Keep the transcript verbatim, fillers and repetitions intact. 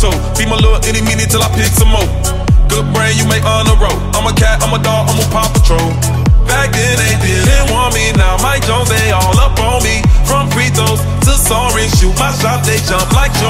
toe. Be my little any minute till I pick some more. Good brain, you make on the road. I'm a cat, I'm a dog, I'm a Paw Patrol. Back then they didn't want me, now Mike Jones, they all up on me. From free throws to soaring, shoot my shot, they jump like Joe.